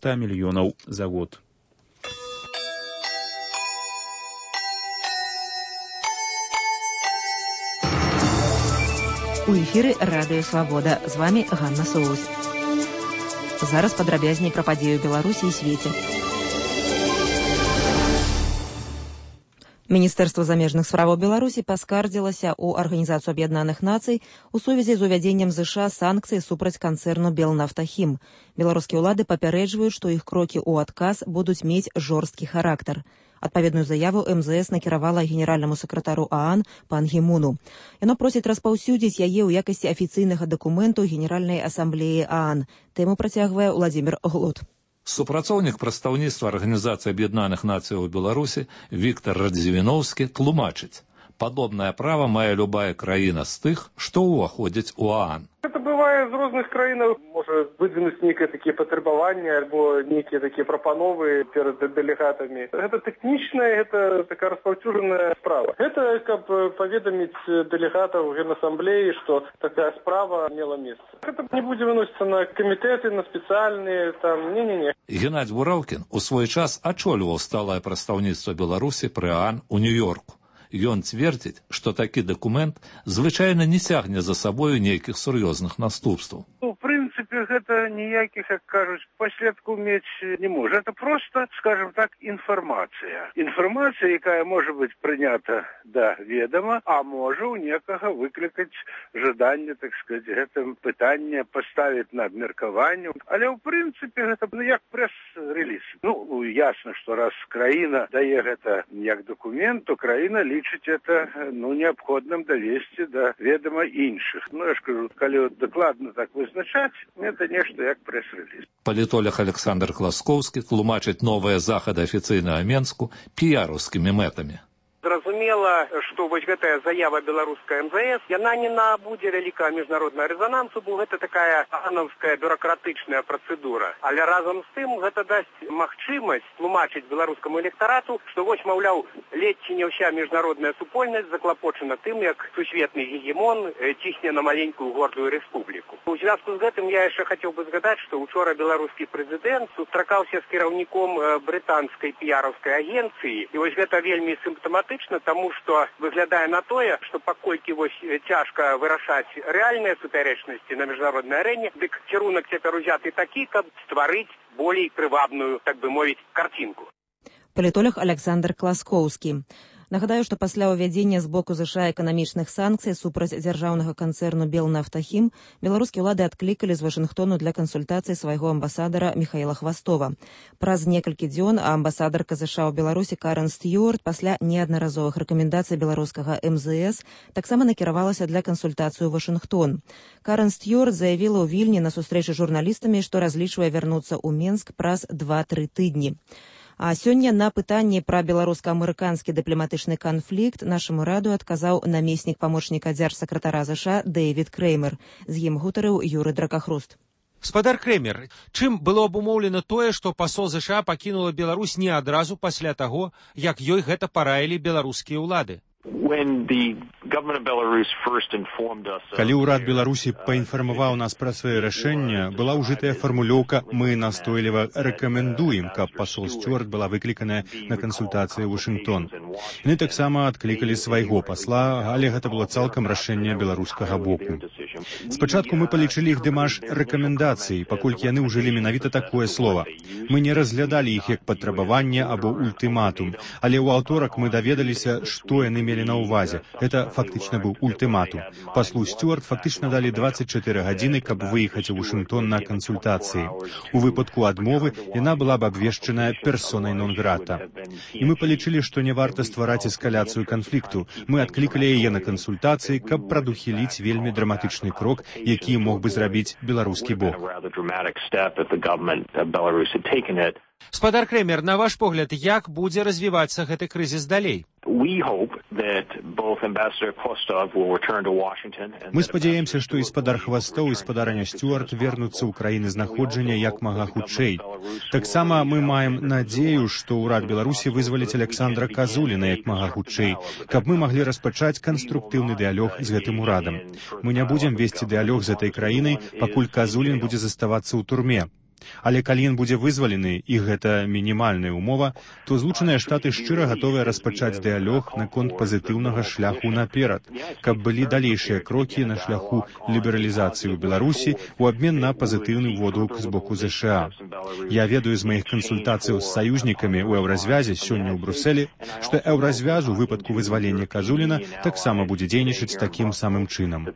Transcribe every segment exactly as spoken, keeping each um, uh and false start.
ста мільёнаў за год. У эфіры Радыё Свабода. З вами Ганна Соус. Зараз падрабязней пра падзею Беларусі і свеце. Міністэрства замежных справаў Беларусі паскардзілася ў Арганізацыю Аб'яднаных Нацый у сувязі з увядзеннем ЗША санкцый супраць канцэрну «Белнафтахім». Беларускія ўлады папярэджваюць, што іх крокі ў адказ будуць мець жорсткі характар. Адпаведную заяву эм зэ эс накіравала генеральнаму сакратару ААН пан Гі Муну. Яно просіць распаўсюдзіць яе ў якасці афіцыйнага дакументу Генеральнай асамблеі ААН. Тэму працягвае Владзімір Глот. Супрацоўнік прадстаўніцтва Арганізацыі Аб'яднаных Нацыяў у Беларусі Віктар Радзівіноўскі тлумачыць: падобнае права мае любая краіна з тых, што ўваходзяць у ААН. Это бывае з розных краінаў, можа выдвинуць нейкія такія патрабаванні альбо нейкія такія прапановы перад дэлегатамі. Гэта тэхнічная, гэта такая распаўсюджаная справа. Гэта каб паведаміць дэлегатаў Генасамблеі, што такая справа мела месца. Гэта не будзе выносіцца на камітэты, на спецыяльныя, там, не-не-не. Геннадзь Бураўкін у свой час ачольваў сталае прадстаўніцтва Беларусі пры ААН у Нью-Йорку. Ён цвердзіць, што такі дакумент звычайна не цягне за сабою нейкіх сур'ёзных наступстваў. У прынцыпе, гэта ніякіх, як кажуць, паследкаў мець не можа. Это просто, скажем так, інфармацыя. Інфармацыя, якая можа быць прынята да ведама, а можа у некага выклікаць жаданне, так сказаць, гэта пытанне паставіць на абмеркаванне. Але ў прынцыпе гэта ну, як прэс-рэліз. Ну, ясна, што раз краіна дае гэта як дакумент, то краіна лічыць это ну, неабходным давесці да ведама іншых. Ну, я ж кажу, калі дакладна так вызначаць, это нешта як прэс-рэліз. Палітолог Александр Класкоўскі тлумачыць новыя захады афіцыйнага Менску піяраўскімі мэтамі. Зразумела, што вось гэтая заява беларуская эм зэ эс, яна не набудзе вялікага міжнароднага рэзанансу, бо гэта такая ганаўская бюракратычная працэдура. Але разам з тым гэта дасць магчымасць тлумачыць беларускаму электарату, што вось, маўляў, ледзь ці не ўся міжнародная супольнасць заклапочана тым, як сусветны гегемон цісне на маленькую гордую рэспубліку. У звязку з гэтым я яшчэ хацеў бы згадаць, што учора беларускі прэзідэнт сустракаўся з кіраўніком брытанскай піяраўскай агенцыі, і вось гэта вельмі сімптаматычна, тому што выглядае на тое, што паколькі вось цяжка вырашаць рэальныя супярэчнасці на міжнароднай арэне, дык кірунак цяпер узяты такі, каб стварыць болей прывабную, так бы мовіць, карцінку. Палітолог Александр Класкоўскі. Нагадаю, што пасля ўвядзення з боку ЗША эканамічных санкцый супраць дзяржаўнага канцэрну «Белнафтахім» беларускія ўлады адклікалі з Вашынгтону для кансультацый свайго амбасадара Міхаіла Хвастова. Праз некалькі дзён амбасадарка ЗША ў Беларусі Карен Стюарт пасля неаднаразовых рэкамендацый беларускага эм зэ эс таксама накіравалася для кансультацыі ў Вашынгтон. Карен Стюарт заявіла ў Вільні на сустрэчы з журналістамі, што разлічвае вярнуцца ў Менск праз два-тры тыдні. А сёння на пытанне пра беларуска-амерыканскі дыпламатычны канфлікт нашаму раду адказаў намеснік памочніка дзяржсакратара ЗША Дэйвід Крэймер. З ім гутарыў Юры Дракахруст. Спадар Крэмер, чым было абумоўлена тое, што пасол ЗША пакінула Беларусь не адразу пасля таго, як ёй гэта параілі беларускія ўлады? Калі ўрад Беларусі паінфармаваў нас пра свае рашэнне, была ўжытая фармулёўка «Мы настойліва рэкамендуем», каб пасол Стюарт была выкліканая на кансультацыі ў Вашынгтон. Яны таксама адклікалі свайго пасла, але гэта было цалкам рашэнне беларускага боку. Спачатку мы палічылі іх дымаш рэкамендацыі, паколькі яны ўжылі менавіта такое слова. Мы не разглядалі іх як патрабаванне або ультыматум, але ў аўторак мы даведаліся, што яны мелі на ўвазе. Это фактычна быў ультыматум. Паслу Стюарт фактычна далі дваццаць чатыры гадзіны, каб выехаць у Вашынгтон на кансультацыі. У выпадку адмовы яна была б абвешчаная персонай нон-грата. І мы палічылі, што не варта ствараць эскаляцыю канфлікту. Мы адклікалі яе на кансультацыі, каб прадухіліць вельмі драматычны крок, які мог бы зрабіць беларускі бок. Спадар Крэмер, на ваш погляд, як будзе развівацца гэты крызіс далей? Мы спадзяемся, што і спадар Хвастоў і спадарня Стюарт вернуцца ў краіны знаходжання як мага хутчэй. Таксама мы маем надзею, што ўрад Беларусі вызваліць Александра Казуліна як мага хутчэй, каб мы маглі распачаць канструктыўны дыялог з гэтым урадам. Мы не будзем весці дыялог з гэтай краінай, пакуль Казулін будзе заставацца ў турме. Але калі ён будзе вызвалены, і гэта мінімальная умова, то Злучаныя Штаты шчыра гатовыя распачаць дыялог наконт пазітыўнага шляху наперад, каб былі далейшыя крокі на шляху лібералізацыі ў Беларусі у абмен на пазітыўны водгук з боку ЗША. Я ведаю з маіх кансультацыяў з саюзнікамі ў еўразвязе сёння ў Брусэлі, што еўразвяз у выпадку вызвалення Казуліна таксама будзе дзейнічаць такім самым чынам.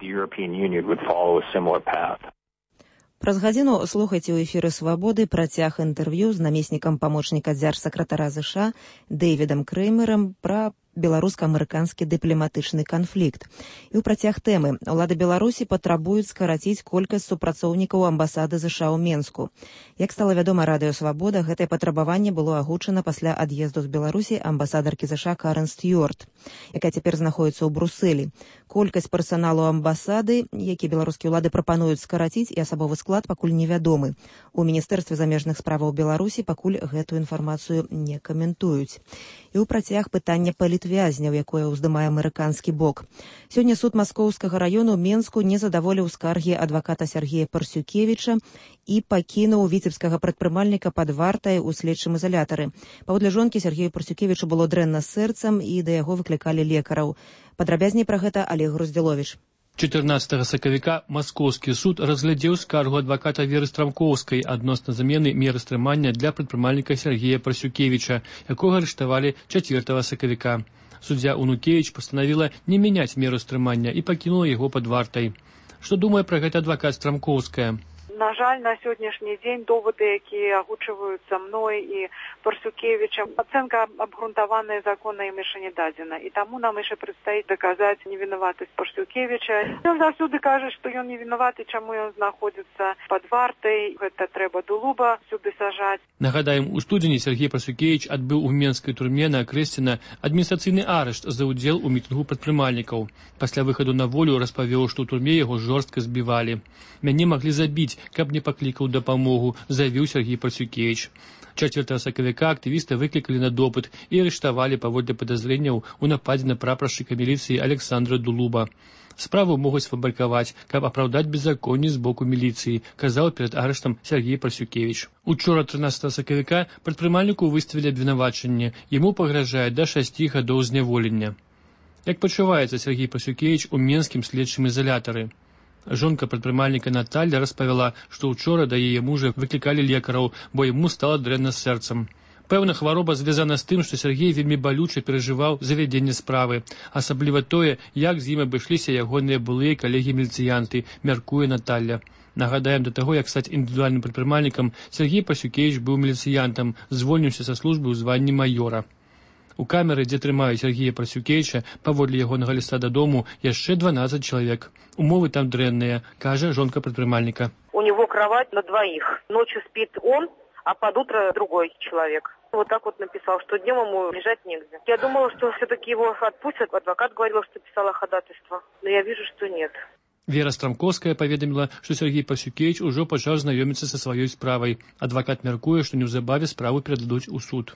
Праз гадзіну слухайце ў эфіры «Свабоды» працяг інтэрв'ю з намеснікам памочніка дзяржсакратара ЗША Дэйвідам Крэймерам пра беларуска-амерыканскі дыпламатычны канфлікт. І ў працяг тэмы ўлады Беларусі патрабуюць скараціць колькасць супрацоўнікаў амбасады ЗША ў Менску. Як стала вядома радыё «Свабода», гэтае патрабаванне было агучана пасля ад'езду з Беларусі амбасадаркі ЗША Карэн Стюарт, якая цяпер знаходзіцца ў Брусэлі. Колькасць персаналу амбасады, які беларускія ўлады прапануюць скараціць, і асабовы склад пакуль невядомы. У Міністэрстве замежных справаў Беларусі пакуль гэтую інфармацыю не каментуюць. І ў працяг пытання палітвязняў, якое ўздымае амерыканскі бок. Сёння суд Маскоўскага раёну ў Менску не задаволіў скаргі адваката Сергея Парсюкевіча і пакінуў віцебскага прадпрымальніка пад вартай у следчым изолятары. Паводле жонкі Сергею Парсюкевічу было дрэнна з сэрцам і да яго выклікалі лекараў. Падрабязней пра гэта Олег Груздзіловіч. чатырнаццатага сакавіка Маскоўскі суд разглядзеў скаргу адваката Веры Страмкоўскай адносна замены меры стрымання для прадпрымальніка Сергея Парсюкевіча, якога арыштавалі чацвёртага сакавіка. Суддзя Унукевіч пастанавіла не мяняць меру стрымання і пакінула яго пад вартай. Што думае пра гэта адвакат Страмкоўская? На жаль, на сённяшні дзень доводы, якія агучваюцца мной і Парсюкевічам, ацэнка абгрунтаваная законна ім яшчэ не дадзена. І таму нам яшчэ прадстаіць даказаць невінаватасць Парсюкевіча. Ён заўсёды кажа, што ён не вінаваты, чаму ён знаходзіцца пад вартай. Гэта трэба дулуба сюды сажаць. Нагадаем, у студзені Сергей Парсюкевіч адбыў у менскай турме на Акрэсціна адміністрацыйны арышт за ўдзел у мітынгу прадпрымальнікаў. Пасля выхаду на волю распавёў, што ў турме яго жорстка збівалі. Мяне маглі забіць, каб не паклікаў дапамогу, заявіў Сергей Парсюкевіч. чацвёртага сакавіка актывіста выклікалі на допыт і арыштавалі паводле падазрэнняў у нападзе на прапаршчыка міліцыі Александра Дулуба. Справу могуць сфабрыкаваць, каб апраўдаць беззаконне з боку міліцыі, казаў перад арыштам Сергей Парсюкевіч. Учора трынаццатага сакавіка прадпрымальніку выставілі абвінавачанне. Яму пагражае да шасці гадоў зняволення. Як пачуваецца Сергей Парсюкевіч у менскім следчым изолятары? Жонка прадпрымальніка Наталья распавяла, што ўчора да яе мужа выклікалі лекараў, бо яму стала дрэнна з сэрцам. Пэўна, хвароба звязана з тым, што Сергей вельмі балюча перажываў завядзенне справы, асабліва тое, як з ім абышліся ягоныя былыя калегі-міліцыянты, мяркуе Наталья. Нагадаем, да таго, як стаць індывідуальным прадпрымальнікам, Сергей Парсюкевіч быў міліцыянтам, звольніўся са службы ў званні маёра. У камеры, дзе трымаюць Сергея Парсюкевіча, паводле ягонага ліста дадому, яшчэ дванаццаць чалавек. Умовы там дрэнныя, кажа жонка прадпрымальніка. У него кровать на двоих. Ночью спит он, а под утро другой человек. Вот так вот написал, что днем ему лежать негде. Я думала, что все-таки его отпустят. Адвокат говорил, что писала ходатайство. Но я вижу, что нет. Вера Страмкоўская паведаміла, што Сергей Парсюкевіч ужо пачаў знаёміцца са сваёй справай. Адвакат мяркуе, што неўзабаве справу перададуць у суд.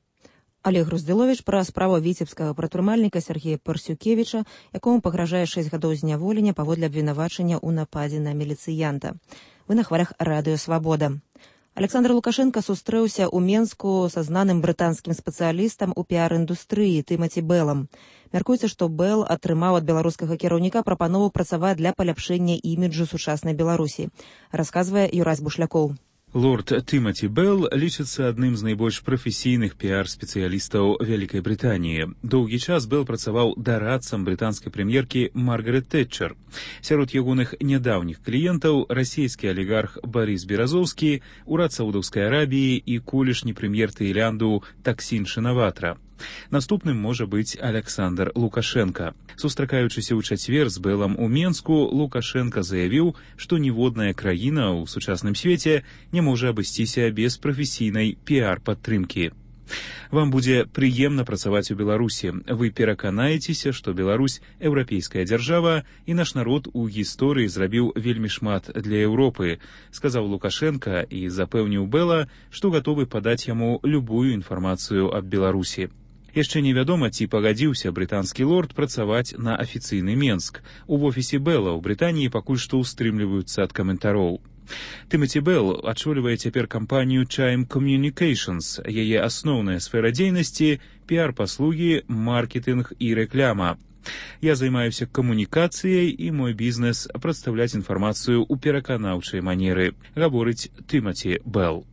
Олег Груздзіловіч пра справу віцебскага прадпрымальніка Сергея Парсюкевіча, якому пагражае шэсць гадоў зняволення паводле абвінавачання ў нападзе на міліцыянта. Вы на хвалях радыё «Свабода». Александр Лукашенко сустрэўся ў Менску са знаным брытанскім спецыялістам у піар-індустрыі Тымаці Бэлам. Мяркуецца, што Бэл атрымаў ад беларускага кіраўніка прапанову працаваць для паляпшэння іміджу сучаснай Беларусі, расказвае Юрась Бушлякоў. Лорд Тимати Белл лічыцца адным з найбольш прафесійных піар-спецыялістаў Вялікай Брытаніі. Доўгі час Белл працаваў дарадцам брытанскай прэм'еркі Маргарет Тэтчер. Сярод ягоных нядаўніх кліентаў расійскі алігарх Барыс Беразоўскі, урад Саудаўскай Арабіі і колішні прэм'ер Таілянду Таксін Шинаватра. Наступным можа быць Александр Лукашенко. Сустракаючыся ў чацвер з Бэлам у Менску, Лукашенко заявіў, што ніводная краіна ў сучасным свеце не можа абысціся без прафесійнай піар-падтрымкі. Вам будзе прыемна працаваць у Беларусі. Вы пераканаецеся, што Беларусь еўрапейская дзяржава і наш народ у гісторыі зрабіў вельмі шмат для Еўропы, сказаў Лукашенко і запэўніў Бэла, што гатовы падаць яму любую інфармацыю аб Беларусі. Яшчэ невядома, ці пагадзіўся брытанскі лорд працаваць на афіцыйны Менск. У офісе Бэла ў Брытаніі пакуль што ўстрымліваюцца ад каментароў. Тимоти Белл ачолівае цяпер кампанію Chime Communications. Яе асноўная сфера дзейнасці – піар-паслугі, маркетинг і рэкляма. Я займаюся камунікацыяй і мой бізнес прадстаўляць інфармацыю ў пераканаўчай манеры, гаворыць Тимоти Белл.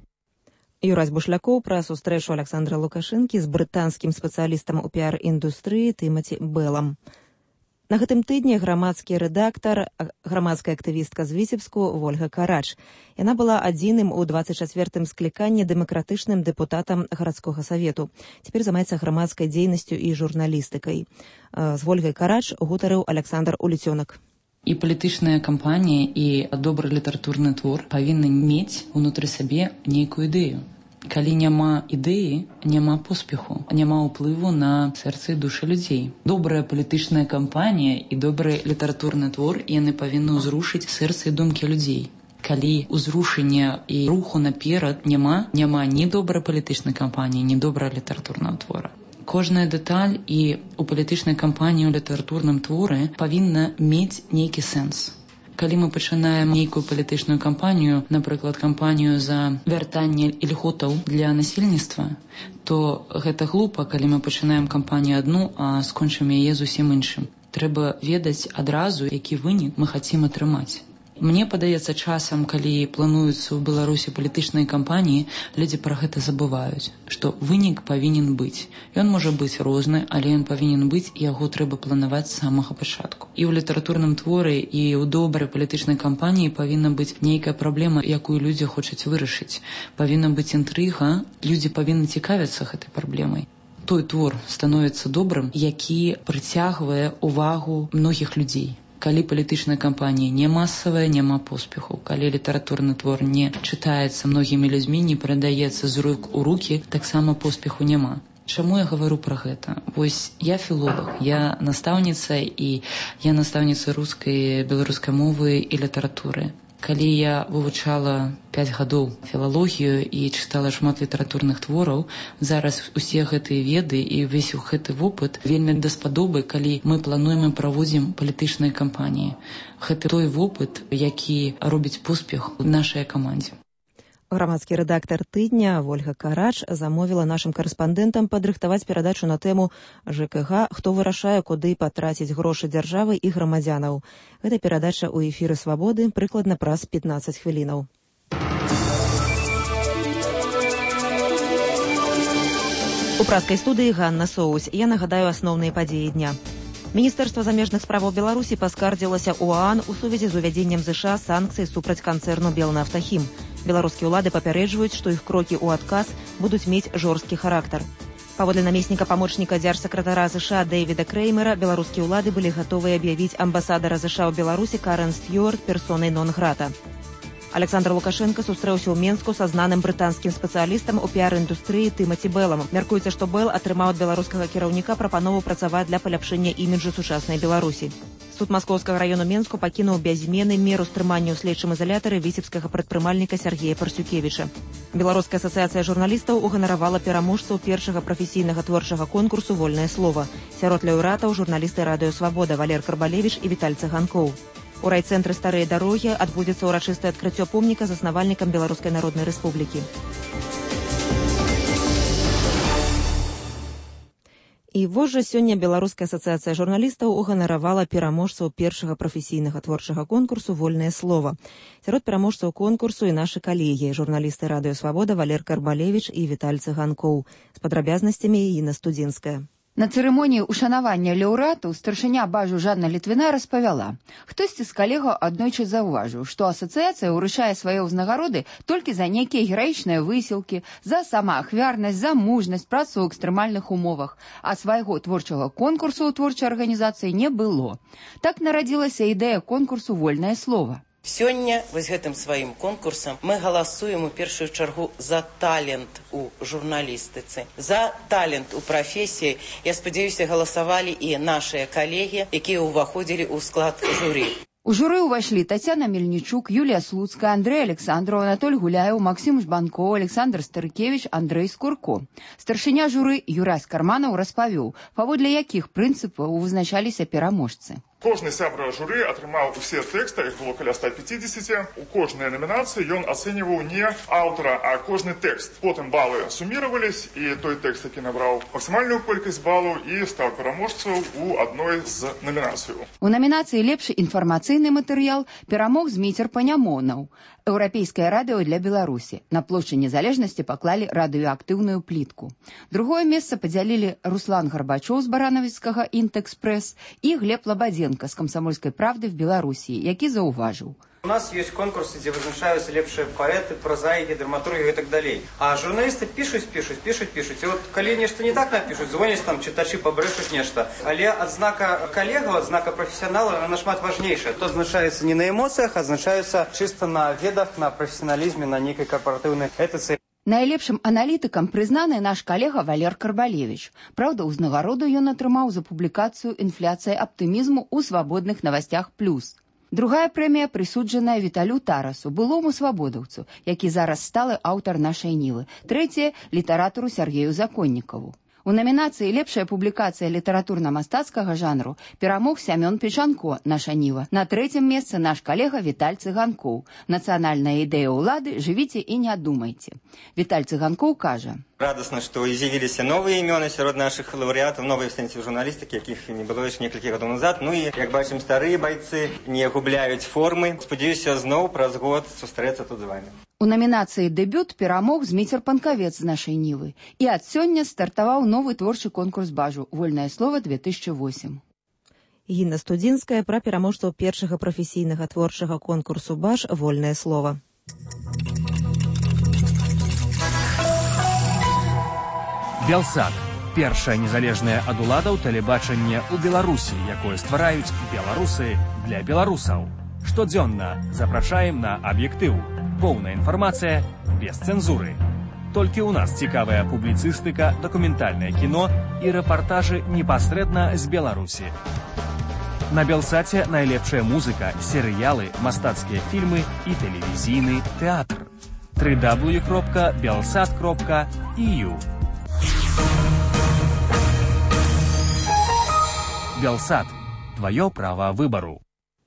Юрась Бушлякоў пра сустрэчу Александра Лукашэнкі з брытанскім спецыялістам у піар-індустрыі Тимоти Беллам. На гэтым тыдні грамадскі рэдактар, грамадская актывістка з Віцебску Вольга Карач. Яна была адзіным у дваццаць чацвёртым скліканні дэмакратычным дэпутатам гарадскога савету. Цяпер займаецца грамадскай дзейнасцю і журналістыкай. З Вольгай Карач гутарыў Александр Уліцёнак. І палітычная кампанія, і добры літаратурны твор павінны мець унутры сабе нейкую ідэю. Калі няма ідэі, няма поспеху, няма ўплыву на сэрцы і душы людзей. Добрая палітычная кампанія і добры літаратурны твор, яны павінны ўзрушыць сэрцы і думкі людзей. Калі ўзрушення і руху наперад няма, няма ні добрай палітычнай кампаніі, ні добрага літаратурнага твора. Кожная дэталь і у палітычнай кампаніі, у літаратурным творы павінна мець нейкі сэнс. Калі мы пачынаем нейкую палітычную кампанію, напрыклад, кампанію за вяртанне ільготаў для насельніцтва, то гэта глупа, калі мы пачынаем кампанію адну, а скончым яе зусім іншым. Трэба ведаць адразу, які вынік мы хацім атрымаць. Мне падаецца часам, калі плануюцца ў Беларусі палітычныя кампаніі, людзі пра гэта забываюць, што вынік павінен быць. Ён можа быць розны, але ён павінен быць, і яго трэба планаваць з самага пачатку. І ў літаратурным творы, і ў добрай палітычнай кампаніі павінна быць нейкая праблема, якую людзі хочуць вырашыць. Павінна быць інтрыга, людзі павінны цікавіцца гэтай праблемай. Той твор становіцца добрым, які прыцягвае увагу многіх людзей. Калі палітычная кампанія не масавая, няма поспеху. Калі літаратурны твор не чытаецца многімі людзьмі, не перадаецца з рук у рукі, таксама поспеху няма. Чаму я гавару пра гэта? Вось я філолог, я настаўніца, і я настаўніца рускай, беларускай мовы і літаратуры. Калі я вывучала пяць гадоў філалогію і чытала шмат літаратурных твораў, зараз усе гэтыя веды і ўвесь гэты вопыт вельмі даспадобы, калі мы плануем і праводзім палітычныя кампаніі. Гэта той вопыт, які робіць поспех у нашай камандзе. Грамадскі рэдактар тыдня Вольга Карач замовіла нашым карэспандэнтам падрыхтаваць перадачу на тэму ЖКГ, хто вырашае, куды патраціць грошы дзяржавы і грамадзянаў. Гэта перадача ў эфіры Свабоды прыкладна праз пятнаццаць хвілінаў. У праскай студыі Ганна Соусь. Я нагадаю асноўныя падзеі дня. Міністэрства замежных справаў Беларусі паскардзілася ў ААН у сувязі з увядзеннем ЗША санкцый супраць канцэрну «Белнафтахім». Беларускія ўлады папярэджваюць, што іх крокі ў адказ будуць мець жорсткі характар. Паводле намесніка памочніка дзяржсакратара ЗША Дэвіда Крэймера, беларускія ўлады былі гатовыя аб'явіць амбасадара ЗША ў Беларусі Карен Стюарт персонай нон-грата. Александр Лукашенко сустрэўся ў Менску са знаным брытанскім спецыялістам у піар-індустрыі Тимоти Беллам. Мяркуецца, што Белл атрымаў ад беларускага кіраўніка прапанову працаваць для паляпшэння іміджу сучаснай Беларусі. Суд Маскоўскага раёну Менску пакінуў без змены меру стрымання ў следчым изалятары віцебскага прадпрымальніка Сергея Парсюкевіча. Беларуская асацыяцыя журналістаў уганаравала пераможцаў першага прафесійнага творчага конкурсу «Вольнае слова». Сярод лаўрэатаў журналісты радыё «Свабода» Валер Карбалевіч і Віталь Цыганкоў. У райцэнтры «Старыя дарогі» адбудзецца ўрачыстае адкрыццё помніка заснавальнікам Беларускай Народнай Рэспублікі. І вось жа сёння Беларуская асацыяцыя журналістаў уганаравала пераможцаў першага прафесійнага творчага конкурсу «Вольнае слова». Сярод пераможцаў конкурсу і нашы калегі, журналісты радыё «Свабода» Валер Карбалевіч і Віталь Цыганкоў. З падрабязнасцямі Інна Студзінская. На цырымоніі ушанавання лаўрэатаў старшыня бажу Жанна Літвіна распавяла. Хтосьці з калегаў аднойчы заўважыў, што асацыяцыя ўручае свае ўзнагароды толькі за нейкія гераічныя высілкі, за самаахвярнасць, за мужнасць, працу ў экстрэмальных умовах, а свайго творчага конкурсу ў творчай арганізацыі не было. Так нарадзілася ідэя конкурсу «Вольнае слова». Сёння вось гэтым сваім конкурсам мы галасуем у першую чаргу за талент у журналістыцы, за талент у прафесіі. Я спадзяюся, галасавалі і нашыя калегі, якія ўваходзілі ў склад журы. У журы ўвайшлі Тацяна Мельнічук, Юлія Слуцкая, Андрэй Александраў, Анатоль Гуляеў, Максім Жбанкоў, Александр Старыкевіч, Андрэй Скурко. Старшыня журы Юрась Карманаў распавёў, паводле якіх прынцыпаў вызначаліся пераможцы. Кожны сябра журы атрымаў усе тэксты, іх было каля ста пятьдесят. У кожнай намінацыі ён ацэньваў не аўтара, а кожны тэкст. Потым балы суммировались, і той тэкст, які набраў максімальную колькасць балаў, і стаў пераможцаў у адной з намінацыяў. У намінацыі «Лепшы інфармацыйны матэрыял» перамог Зміцер Панямонаў. Еўрапейскае радыё для Беларусі. На плошчы Незалежнасці паклалі радыёактыўную плітку. Другое месца падзялілі Руслан Гарбачоў з баранавіцкага «Інтэкспрэс» і Глеб Лабадзенка з «Камсамольскай правды» в Беларусі, які заўважыў. У нас есть конкурсы, где вызначаются лепшие поэты, прозаики, драматурги и так далее. А журналисты пишут, пишут, пишут, пишут. И вот, коли нечто не так напишут, звонят там, читачи побрешут нечто. Але от знака коллега, от знака профессионала, она нашмат важнейшая. То означается не на эмоциях, а означается чисто на ведах, на профессионализме, на некой корпоративной этице. Найлепшым аналітыкам прызнаны наш калега Валер Карбалевич. Праўда, узнагароду ён атрымаў за публікацыю «Інфляцыя аптымізму» ў свабодных новостях плюс. Другая прэмія прысуджаная Віталю Тарасу, былому свабодаўцу, які зараз сталы аўтар нашай Нівы. Трэцяе – літаратару Сергею Законнікаву. У намінацыі «Лепшая публікацыя літаратурна-мастацкага жанру» перамог Сямён Печанко, наша Ніва. На трэцім месцы наш калега Віталь Цыганкоў. Нацыянальная ідэя ўлады «Жывіце і не думайце». Віталь Цыганкоў кажа: Радостно, что изъявились новые имена среди наших лауреатов, новые в сенсе журналистики, яких не было еще несколько годов назад. Ну и, как бачим, старые бойцы не губляют формы. Сподіваюся, знову праз год сустрэцца тут з вами. У намінацыі «Дэбют» перамог Зміцер Панкавец з нашай Нівы. І ад сёння стартаваў новы творчы конкурс «Бажу» «Вольнае слово две тысячи восемь». Інна Студзінская пра пераможцаў першага прафесійнага творчага конкурсу «Баж» «Вольнае слово». Белсат – першае незалежнае ад уладаў тэлебачанне ў Беларусі, якое ствараюць беларусы для беларусаў. Штодзённа запрашаем на аб'ектыў. Поўная інфармацыя без цэнзуры. Толькі ў нас цікавая публіцыстыка, дакументальнае кіно і рэпартажы непасрэдна з Беларусі. На Белсаце найлепшая музыка, серыялы, мастацкія фільмы і тэлевізійны тэатр. дабл ю дабл ю дабл ю крапка белсат крапка і ю. Белсат. Твое право выбору.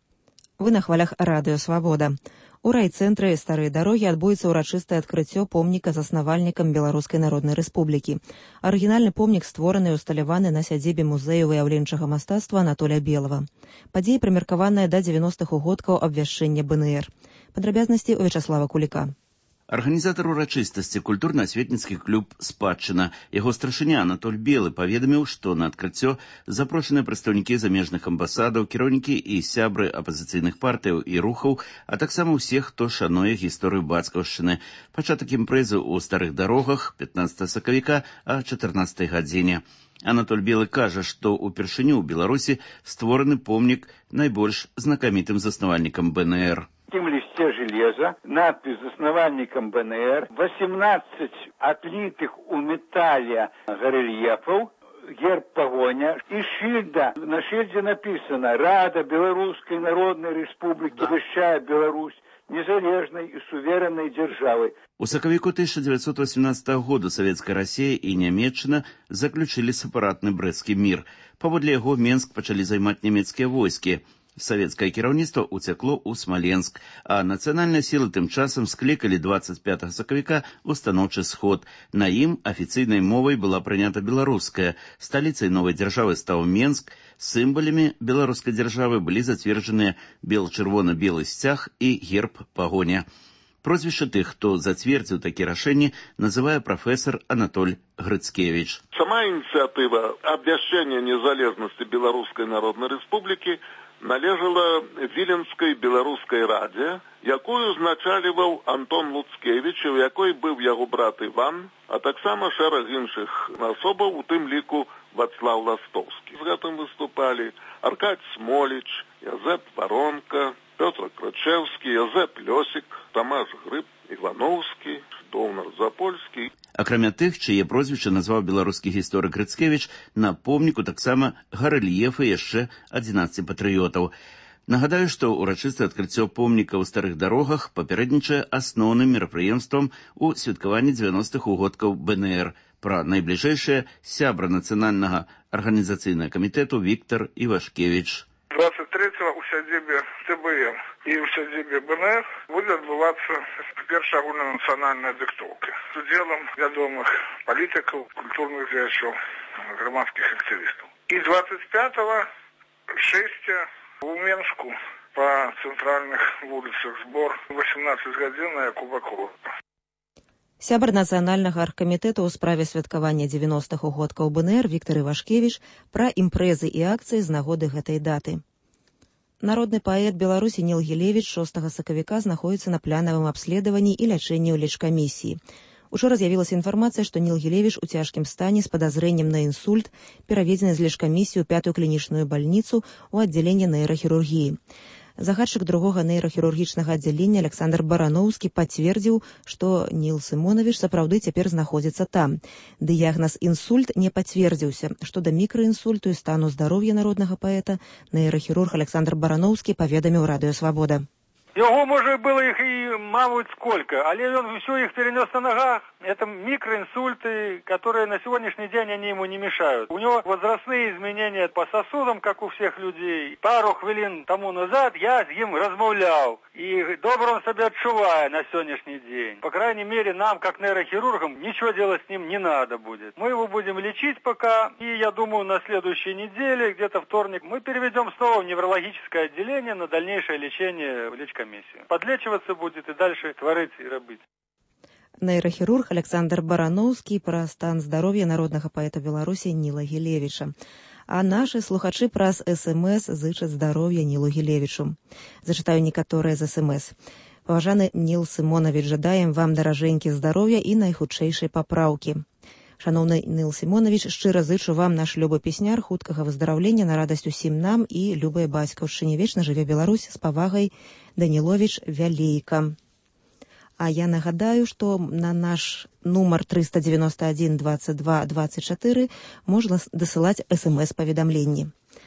Вы на хвалях радыё «Свабода». У райцэнтры «Старыя дарогі» адбудзецца ўрачыстае адкрыццё помніка заснавальнікам Беларускай Народнай Рэспублікі. Арыгінальны помнік створаны і ўсталяваны на сядзібе музею выяўленчага мастацтва Анатолія Белава. Падзея прымеркаваная да дзевяностых угодкаў абвяшчэння бэ эн эр. Падрабязнасці у Вячаслава Куліка. Арганізатар урачыстасці культурна-асветніцкі клуб «Спадчына». Яго старшыня Анатоль Белы паведаміў, што на адкрыццё запрошаныя прадстаўнікі замежных амбасадаў, кіраўнікі і сябры апазіцыйных партыяў і рухаў, а таксама ўсіх, хто шануе гісторыю бацькаўшчыны. Пачатак імпрэзы ў Старых дарогах пятнадцатага сакавіка а чатырнаццатай гадзіне. Анатоль Белы кажа, што ўпершыню ў Беларусі створаны помнік найбольш знакамітым заснавальнікам бэ эн эр. В листе железа надпись «Основальником бэ эн эр», восемнадцать отлитых у металля горельефов, герб погоня и шильда. На шильде написано «Рада Белорусской Народной Республики обещает Беларусь незалежной и суверенной державой». У сакавіку тысяча девятьсот восемнадцатого года Савецкая Россия и Нямецчына заключили сепаратны брэсцкі мір. Паводле яго Менск пачалі займаць нямецкія войскі. Савецкае кіраўніцтва уцякло ў Смаленск, а нацыянальныя сілы тым часам склікалі двадцать пятого сакавіка ў станоўчы сход. На ім афіцыйнай мовай была прынята беларуская. Сталіцай новай дзяржавы стаў Менск. Сімвалямі беларускай дзяржавы былі зацверджаныя бел-чырвона-белы сцяг і герб пагоня. Прозвішча тых, хто зацвердзіў такі рашэнні, называе прафесор Анатоль Грыцкевич. Сама ініцыятыва абвяшчэння незалежнасці Беларускай Народнай Рэспублікі належала Віленскай беларускай радзе, якую узначаліваў Антон Луцкевич, у якой быў яго брат Іван, а таксама шэраг іншых асобаў, у тым ліку Вацлаў Ластовскі. З гэтым выступалі Аркадь Смоліч, Язэп Варонка, Пётр Крачэўскі, Язэп Лёсік, Тамаш Грыб, Івановскі, Доўнар Запольскі. Акрамя тых, чые прозвішча назваў беларускі гісторык Грыцкевич, на помніку таксама гарэльефы яшчэ адзінаццаці патрыётаў. Нагадаю, што ўрачыстае адкрыццё помніка ў Старых дарогах папярэднічае асноўным мерапрыемствам у святкаванні дзевяностых угодкаў бэ эн эр. Пра найбліжэйшае сябра нацыянальнага арганізацыйнага камітэту Віктор Івашкевіч. двадцать што ў сядзібе Тэ Бэ Эм і ў сядзібе Бэ Эн Эф будзе адбывацца першая агульнанацыянальная дыктоўка з удзелам вядомых палітыкаў, культурных дзеячоў, грамадскіх актывістаў. І двадцать пятого шэсця у Менску па цэнтральных вуліцах збор восемнадцать гадзін на Якуба Крупа. Сябар нацыянальнага аргкамітэта ў справе святкавання дзевяностых угодкаў Бэ Эн Эр Віктор Івашкевіч пра імпрэзы і акцыі з нагоды гэтай даты. Народны паэт Беларусі Ніл Гілевіч шостага сакавіка знаходзіцца на планавым абследаванні і лячэнні ў лечкамісіі. Учора з'явілася інфармацыя, што Ніл Гілевіч у цяжкім стане з падазрэннем на інсульт пераведзены з лечкамісіі ў пятую клінічную бальніцу ў аддзяленне нейрахірургіі. Загадчык другога нейрахірургічнага аддзялення Александр Барановскі пацвердзіў, што Ніл Сымонавіч сапраўды цяпер знаходзіцца там. Дыягназ інсульт не пацвердзіўся. Што да мікраінсульту і стану здароўя народнага паэта, нейрахірург Александр Барановскі паведаміў Радыё Свабода. Його, може, було їх і, мабуть, сколько, але він все їх перенес на ногах. Это микроинсульты, которые на сегодняшний день они ему не мешают. У него возрастные изменения по сосудам, как у всех людей. Пару хвилин тому назад я с ним размовлял. И добро он себя отчувает на сегодняшний день. По крайней мере, нам, как нейрохирургам, ничего делать с ним не надо будет. Мы его будем лечить пока. И я думаю, на следующей неделе, где-то вторник, мы переведем снова в неврологическое отделение на дальнейшее лечение в лечкомиссию. Подлечиваться будет и дальше творить и робить. Нейрахірург Александр Барановскі пра стан здароўя народнага паэта Беларусі Ніла Гілевіча. А нашы слухачы праз эс эм эс зычаць здароўя Нілу Гілевічу. Зачытаю некаторыя з эс эм эс. Паважаны Ніл Сымонавіч, жадаем вам даражэнькі здароўя і найхутчэйшай папраўкі. Шаноўны Ніл Сымонавіч, шчыра зычу вам, наш любы песняр, хуткага выздараўлення на радасць усім нам і любай бацькаўшчыне. Вечна жыве Беларусь, з павагай, Даніловіч Вялейка. А я нагадаю, што на наш нумар триста девяносто один двадцать два двадцать четыре можна дасылаць эс эм эс-паведамленні.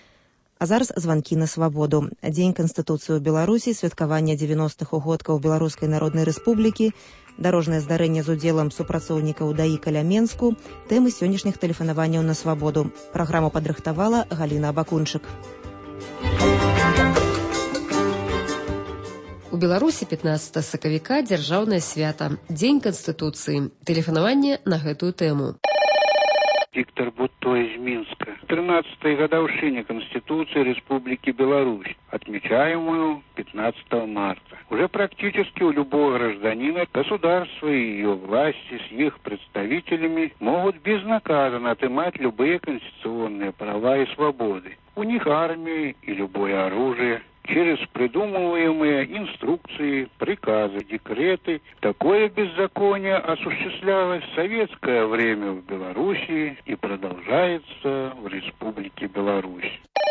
А зараз званкі на свабоду. Дзень Канстытуцыі ў Беларусі, святкаванне дзевяностых угодкаў Беларускай Народнай Рэспублікі, дарожнае здарэнне з удзелам супрацоўнікаў ДАІ каля Менску, тэмы сённяшніх тэлефанаванняў на свабоду. Праграму падрыхтавала Галіна Абакунчык. У Беларусі пятнадцатага сакавіка дзяржаўнае свята, Дзень Канстытуцыі. Тэлефанаванне на гэтую тэму. Виктор Бутто из Минска. тринадцатой годовщине Конституции Республики Беларусь, отмечаемую пятнадцатого марта. Уже практически у любого гражданина государство и ее власти с их представителями могут безнаказанно отымать любые конституционные права и свободы. У них армия и любое оружие. Через придумываемые инструкции, приказы, декреты. Такое беззаконие осуществлялось в советское время в Белоруссии и продолжается в Республике Беларусь.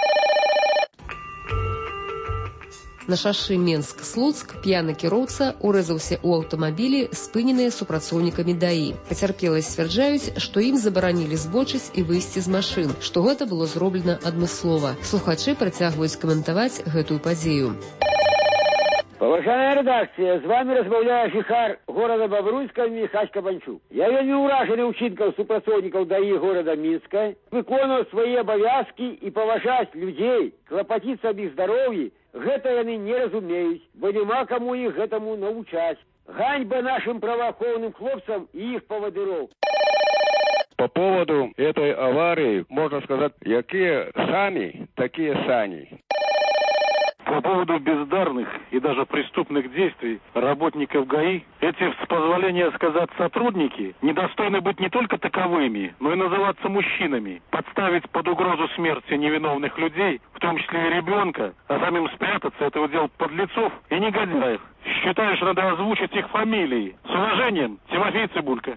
На шашы Менск-Слуцк п'яны кіроўца урэзаўся ў аўтамабілі, спыненыя супрацоўнікамі ДАІ. Пацярпелыя сцвярджаюць, што ім забаранілі збочыць і выйсці з машын, што гэта было зроблена адмыслова. Слухачы працягваюць каментаваць гэтую падзею. Паважаная редакція, з вами размаўляе жыхар горада Бобруйска Михась Кабанчук. Я вельмі ўражаны ўчынкам супрацоўнікаў ДАІ горада Мінска, выконваць свае абавязкі і паважаць людзей, клапаціцца аб іх здароўі. Гэта яны не разумеюць, бо няма каму іх гэтаму навучаць. Ганьба нашим правоохранным хлопцам и их поводыров. По поводу этой аварии, можно сказать, какие сани, такие сани. По поводу бездарных и даже преступных действий работников ГАИ, эти, с позволения сказать, сотрудники недостойны быть не только таковыми, но и называться мужчинами, подставить под угрозу смерти невиновных людей, в том числе и ребенка, а самим спрятаться — это удел подлецов и негодяев. Считаю, что надо озвучить их фамилии. С уважением, Тимофей Цыбулька.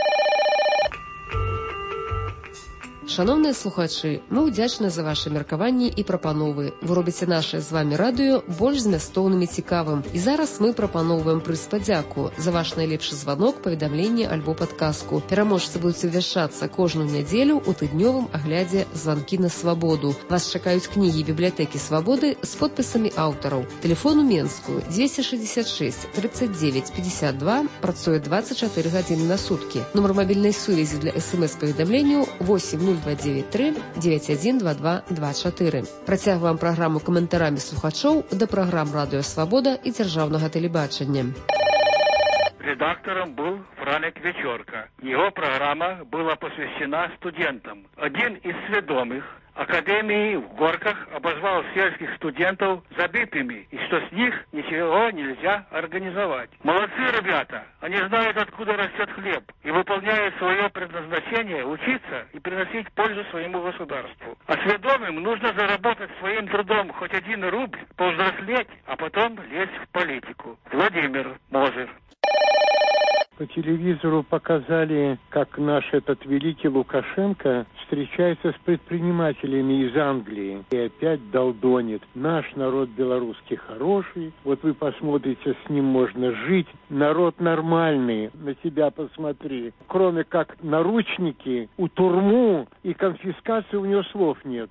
Шановныя слухачы, мы ўдзячны за ваши меркаванні і прапановы. Вы робіце наше з вами радыё больш змястоўным і цікавым. І зараз мы прапаноўваем прыз падзяку за ваш найлепшы званок, паведамленне альбо падказку. Пераможцы будуць абвяшчацца кожную нядзелю ў тыднёвым аглядзе «Званкі на свабоду». Вас чакаюць кнігі бібліятэкі свабоды з подпісамі аўтараў. Тэлефон у Менску двести шестьдесят шесть тридцать девять пятьдесят два, працуе двадцать четыре гадзіны на суткі. Нумар мабільнай сувязі для эс эм эс-паведамленняў восемь нуль два девять три девять один два два два четыре. Працягваем праграму каментарамі слухачоў да праграм Радыё Свабода і дзяржаўнага тэлебачання. Редактором был Франек Вечерка. Его программа была посвящена студентам. Один из сведомых Академии в Горках обозвал сельских студентов забитыми, и что с них ничего нельзя организовать. Молодцы ребята, они знают, откуда растет хлеб, и выполняют свое предназначение учиться и приносить пользу своему государству. А сведомым нужно заработать своим трудом хоть один рубль, повзрослеть, а потом лезть в политику. Владимир Мозер. По телевизору показали, как наш этот великий Лукашенко встречается с предпринимателями из Англии и опять долдонит. Наш народ белорусский хороший, вот вы посмотрите, с ним можно жить. Народ нормальный, на тебя посмотри. Кроме как наручники, у турму и конфискации у него слов нет.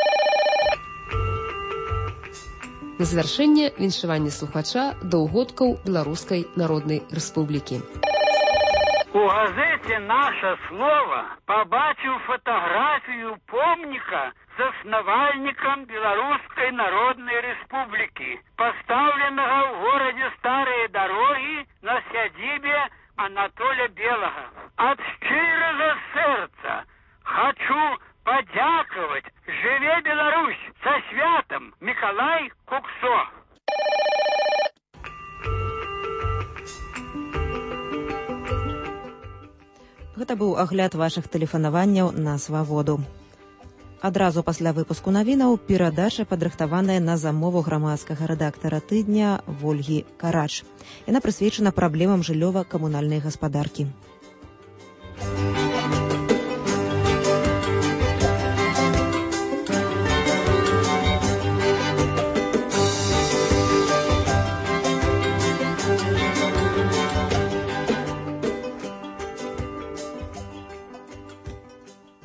На завяршэнне віншаванне слухача да ўгодкаў Беларускай Народнай Рэспублікі. У газете «Наше слово» побачил фотографию помника заснавальникам Белорусской Народной Республики, поставленного в городе Старые Дороги на сядзібе Анатолия Белого. От шчырага сердца хочу подяковать «Живе Беларусь» со святом Миколай Куксо. Гэта быў агляд вашых тэлефанаванняў на свабоду. Адразу пасля выпуску навінаў перадача, падрыхтаваная на замову грамадскага рэдактара тыдня Вольгі Карач. Яна прысвечана праблемам жыллёва-камунальнай гаспадаркі.